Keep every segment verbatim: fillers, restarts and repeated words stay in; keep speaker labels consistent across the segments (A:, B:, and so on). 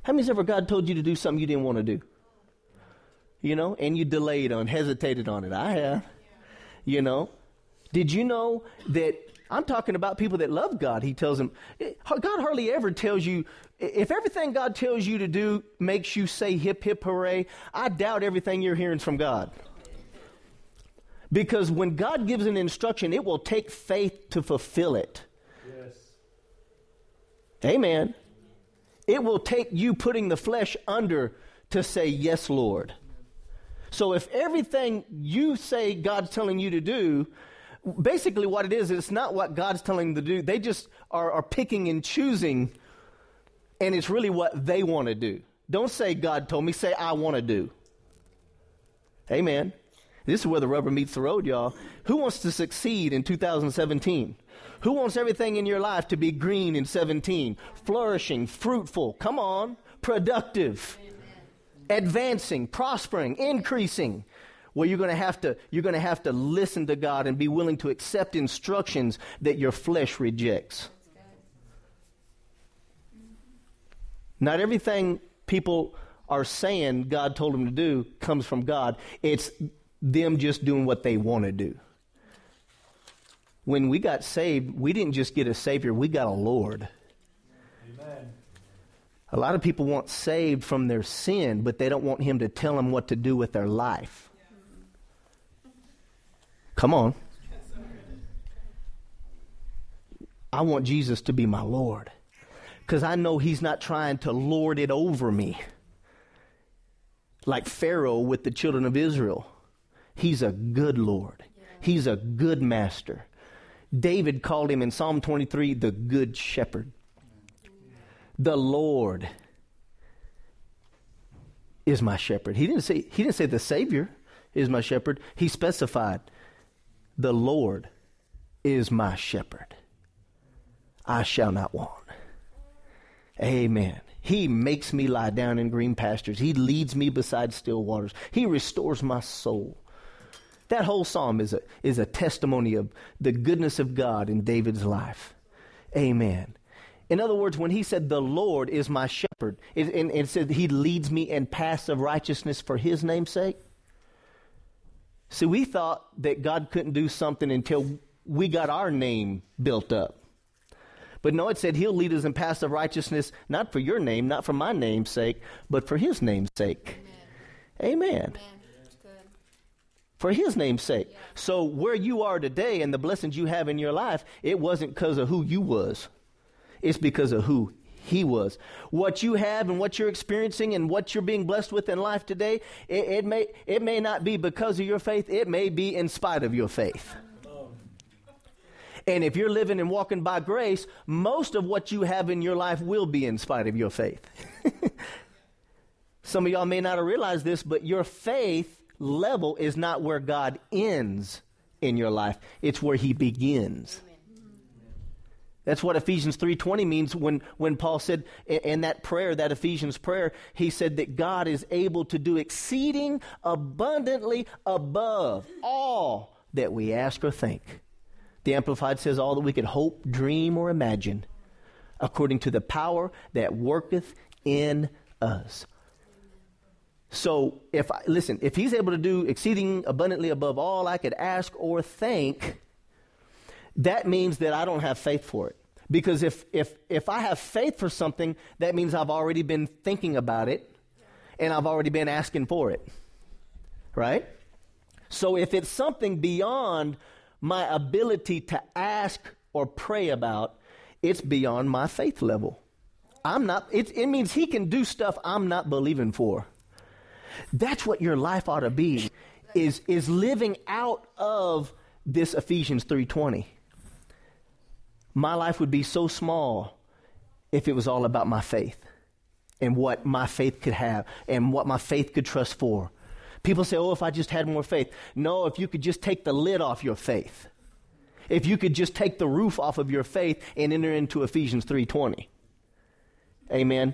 A: How many's ever God told you to do something you didn't want to do? You know, and you delayed on, hesitated on it. I have. You know, did you know that I'm talking about people that love God? He tells them, God hardly ever tells you, if everything God tells you to do makes you say hip, hip, hooray, I doubt everything you're hearing from God. Because when God gives an instruction, it will take faith to fulfill it. Yes. Amen. It will take you putting the flesh under to say, yes, Lord. So if everything you say God's telling you to do, basically what it is, it's not what God's telling them to do. They just are, are picking and choosing, and it's really what they want to do. Don't say God told me, say I want to do. Amen. This is where the rubber meets the road, y'all. Who wants to succeed in two thousand seventeen? Who wants everything in your life to be green in seventeen? Flourishing, fruitful, come on, productive, amen, advancing, prospering, increasing. Well, you're going to have to you're going to have to listen to God and be willing to accept instructions that your flesh rejects. Not everything people are saying God told them to do comes from God. It's them just doing what they want to do. When we got saved, we didn't just get a Savior, we got a Lord. Amen. A lot of people want saved from their sin, but they don't want Him to tell them what to do with their life. Come on. I want Jesus to be my Lord, because I know He's not trying to lord it over me like Pharaoh with the children of Israel. He's a good Lord. He's a good master. David called Him in Psalm twenty-three the good shepherd. The Lord is my shepherd. He didn't say, he didn't say the Savior is my shepherd. He specified the Lord is my shepherd. I shall not want. Amen. He makes me lie down in green pastures. He leads me beside still waters. He restores my soul. That whole psalm is a, is a testimony of the goodness of God in David's life. Amen. In other words, when he said, the Lord is my shepherd, it, and it said He leads me in paths of righteousness for His name's sake. See, we thought that God couldn't do something until we got our name built up. But no, it said He'll lead us in paths of righteousness, not for your name, not for my name's sake, but for His name's sake. Amen. Amen. Amen. For His name's sake. Yeah. So where you are today and the blessings you have in your life, it wasn't because of who you was. It's because of who He was. What you have and what you're experiencing and what you're being blessed with in life today, it, it may it may not be because of your faith. It may be in spite of your faith. And if you're living and walking by grace, most of what you have in your life will be in spite of your faith. Some of y'all may not have realized this, but your faith level is not where God ends in your life. It's where He begins. Amen. That's what Ephesians three twenty means when, when Paul said in that prayer, that Ephesians prayer, he said that God is able to do exceeding abundantly above all that we ask or think. The Amplified says all that we could hope, dream, or imagine, according to the power that worketh in us. So, if I, listen, if He's able to do exceeding abundantly above all I could ask or think, that means that I don't have faith for it. Because if if if I have faith for something, that means I've already been thinking about it, and I've already been asking for it. Right? So if it's something beyond my ability to ask or pray about, it's beyond my faith level. I'm not, it, it means He can do stuff I'm not believing for. That's what your life ought to be, is, is living out of this Ephesians three twenty. My life would be so small if it was all about my faith and what my faith could have and what my faith could trust for. People say, oh, if I just had more faith. No, if you could just take the lid off your faith. If you could just take the roof off of your faith and enter into Ephesians three twenty. Amen.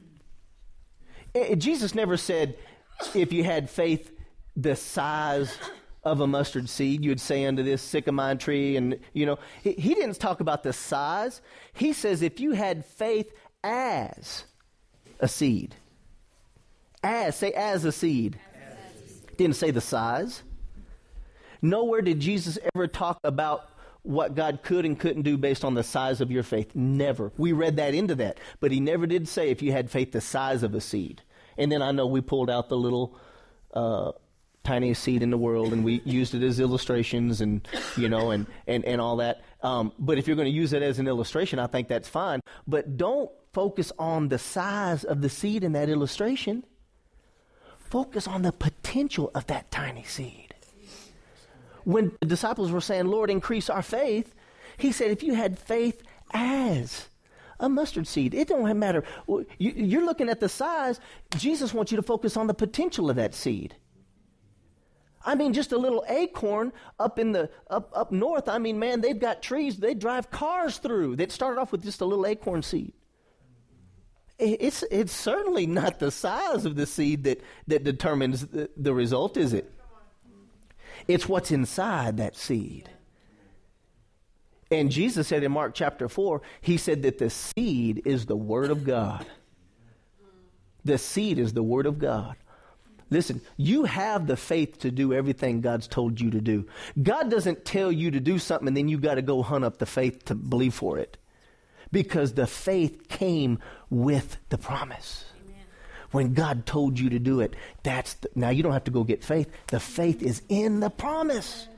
A: Jesus never said, if you had faith the size of a mustard seed, you'd say unto this sycamore tree, and, you know, he, he didn't talk about the size. He says if you had faith as a seed. As, say as a seed. As. Didn't say the size. Nowhere did Jesus ever talk about what God could and couldn't do based on the size of your faith. Never. We read that into that. But he never did say if you had faith the size of a seed. And then I know we pulled out the little uh, tiniest seed in the world and we used it as illustrations and, you know, and, and, and all that. Um, but if you're going to use it as an illustration, I think that's fine. But don't focus on the size of the seed in that illustration. Focus on the potential of that tiny seed. When the disciples were saying, Lord, increase our faith, he said, if you had faith as a mustard seed, it don't matter. You're looking at the size. Jesus wants you to focus on the potential of that seed. I mean, just a little acorn up in the up up north. I mean, man, they've got trees they drive cars through that started off with just a little acorn seed. It's it's certainly not the size of the seed that, that determines the, the result, is it? It's what's inside that seed. And Jesus said in Mark chapter four, he said that the seed is the word of God. The seed is the word of God. Listen, you have the faith to do everything God's told you to do. God doesn't tell you to do something and then you got to go hunt up the faith to believe for it. Because the faith came with the promise. Amen. When God told you to do it, that's the, now you don't have to go get faith. The faith is in the promise.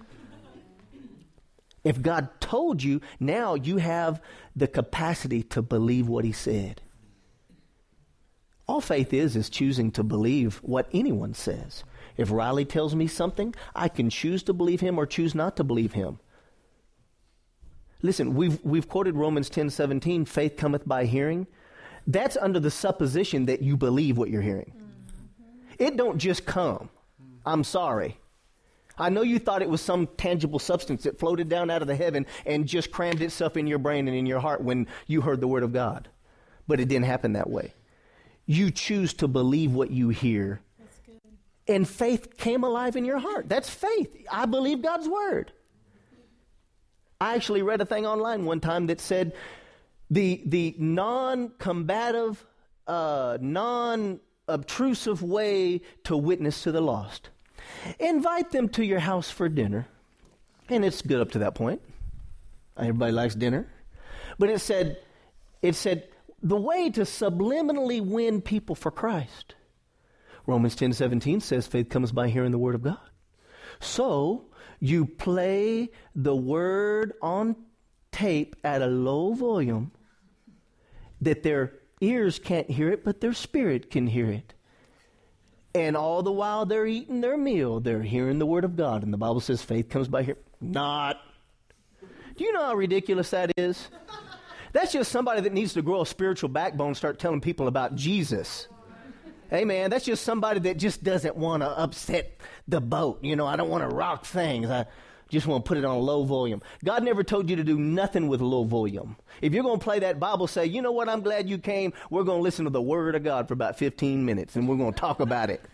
A: If God told you, now you have the capacity to believe what he said. All faith is is choosing to believe what anyone says. If Riley tells me something, I can choose to believe him or choose not to believe him. Listen, we've we've quoted Romans ten seventeen, faith cometh by hearing. That's under the supposition that you believe what you're hearing. Mm-hmm. It don't just come. I'm sorry. I know you thought it was some tangible substance that floated down out of the heaven and just crammed itself in your brain and in your heart when you heard the word of God. But it didn't happen that way. You choose to believe what you hear. That's good. And faith came alive in your heart. That's faith. I believe God's word. I actually read a thing online one time that said the the non-combative, uh, non-obtrusive way to witness to the lost. Invite them to your house for dinner. And it's good up to that point. Everybody likes dinner. But it said, it said the way to subliminally win people for Christ. Romans ten seventeen says faith comes by hearing the word of God. So you play the word on tape at a low volume that their ears can't hear it, but their spirit can hear it. And all the while they're eating their meal, they're hearing the word of God. And the Bible says faith comes by hearing. Not. Do you know how ridiculous that is? That's just somebody that needs to grow a spiritual backbone and start telling people about Jesus. Hey, man, that's just somebody that just doesn't want to upset the boat. You know, I don't want to rock things. I just want to put it on low volume. God never told you to do nothing with low volume. If you're going to play that Bible, say, you know what, I'm glad you came. We're going to listen to the word of God for about fifteen minutes, and we're going to talk about it.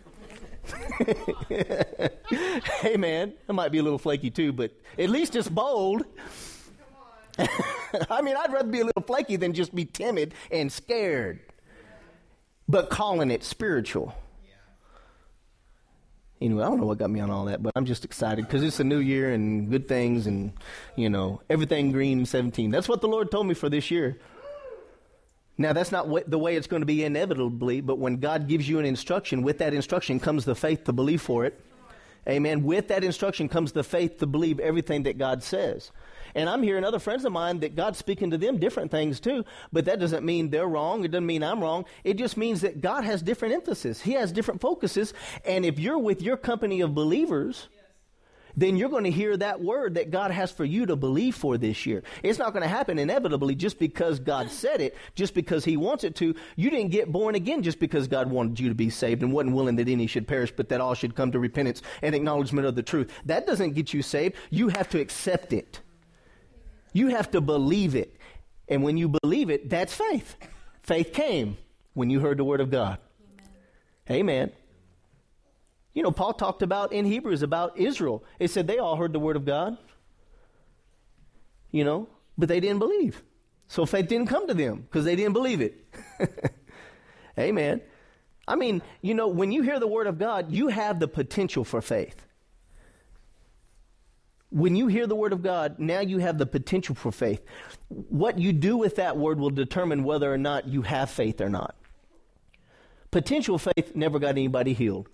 A: Hey, man, I might be a little flaky too, but at least it's bold. I mean, I'd rather be a little flaky than just be timid and scared. But calling it spiritual. Anyway, I don't know what got me on all that, but I'm just excited because it's a new year and good things and, you know, everything green in seventeen. That's what the Lord told me for this year. Now, that's not what, the way it's going to be inevitably, but when God gives you an instruction, with that instruction comes the faith to believe for it. Amen. With that instruction comes the faith to believe everything that God says. And I'm hearing other friends of mine that God's speaking to them different things too, but that doesn't mean they're wrong. It doesn't mean I'm wrong. It just means that God has different emphasis. He has different focuses. And if you're with your company of believers, yes, then you're going to hear that word that God has for you to believe for this year. It's not going to happen inevitably just because God said it, just because he wants it to. You didn't get born again just because God wanted you to be saved and wasn't willing that any should perish, but that all should come to repentance and acknowledgement of the truth. That doesn't get you saved. You have to accept it. You have to believe it. And when you believe it, that's faith. Faith came when you heard the word of God. Amen. Amen. You know, Paul talked about in Hebrews about Israel. It said they all heard the word of God. You know, but they didn't believe. So faith didn't come to them because they didn't believe it. Amen. I mean, you know, when you hear the word of God, you have the potential for faith. When you hear the word of God, now you have the potential for faith. What you do with that word will determine whether or not you have faith or not. Potential faith never got anybody healed.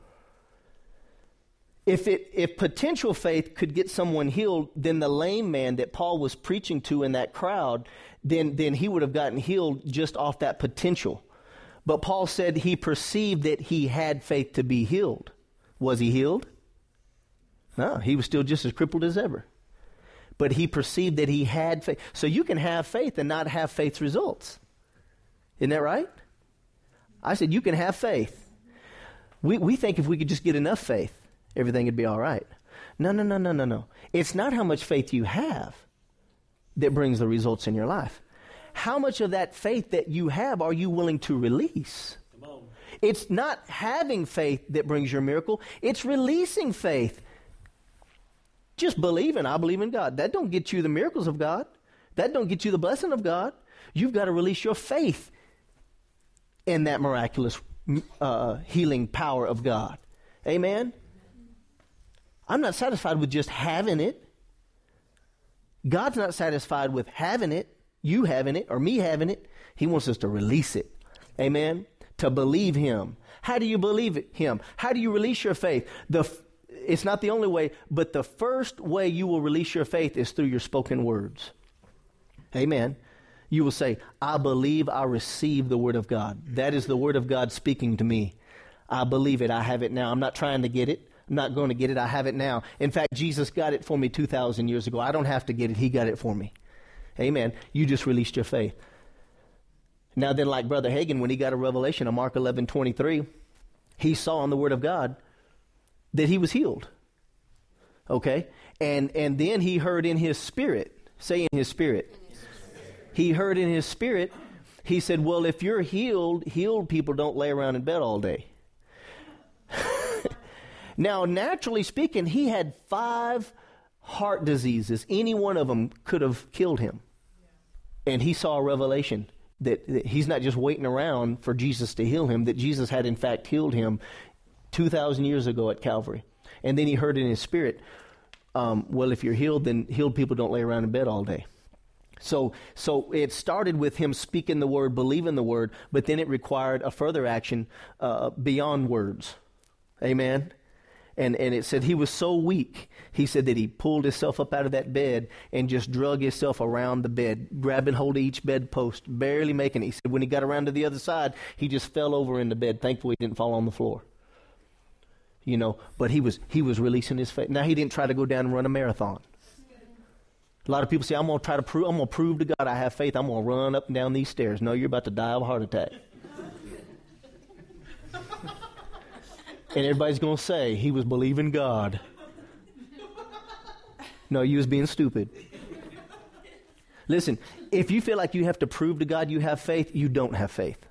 A: If it, if potential faith could get someone healed, then the lame man that Paul was preaching to in that crowd, then, then he would have gotten healed just off that potential. But Paul said he perceived that he had faith to be healed. Was he healed? No, he was still just as crippled as ever. But he perceived that he had faith. So you can have faith and not have faith's results. Isn't that right? I said you can have faith. We, we think if we could just get enough faith, everything would be all right. No, no, no, no, no, no. It's not how much faith you have that brings the results in your life. How much of that faith that you have are you willing to release? Come on. It's not having faith that brings your miracle. It's releasing faith. Just believing, I believe in God. That don't get you the miracles of God. That don't get you the blessing of God. You've got to release your faith in that miraculous uh, healing power of God. Amen? I'm not satisfied with just having it. God's not satisfied with having it, you having it, or me having it. He wants us to release it. Amen? To believe him. How do you believe it, him? How do you release your faith? The It's not the only way, but the first way you will release your faith is through your spoken words. Amen. You will say, I believe I receive the word of God. That is the word of God speaking to me. I believe it. I have it now. I'm not trying to get it. I'm not going to get it. I have it now. In fact, Jesus got it for me two thousand years ago. I don't have to get it. He got it for me. Amen. You just released your faith. Now then, like Brother Hagin, when he got a revelation of Mark eleven twenty-three, he saw in the word of God that he was healed. Okay? And and then he heard in his spirit, say in his spirit. He heard in his spirit, he said, well, if you're healed, healed people don't lay around in bed all day. Now, naturally speaking, he had five heart diseases. Any one of them could have killed him. And he saw a revelation that, that he's not just waiting around for Jesus to heal him, that Jesus had in fact healed him two thousand years ago at Calvary. And then he heard in his spirit, um, well, if you're healed, then healed people don't lay around in bed all day. So so it started with him speaking the word, believing the word, but then it required a further action uh, beyond words. Amen? And and it said he was so weak, he said that he pulled himself up out of that bed and just drug himself around the bed, grabbing hold of each bedpost, barely making it. He said when he got around to the other side, he just fell over in the bed. Thankfully, he didn't fall on the floor. You know, but he was he was releasing his faith. Now, he didn't try to go down and run a marathon. A lot of people say, I'm going to try to prove, I'm going to prove to God I have faith. I'm going to run up and down these stairs. No, you're about to die of a heart attack. And everybody's going to say, he was believing God. No, you was being stupid. Listen, if you feel like you have to prove to God you have faith, you don't have faith.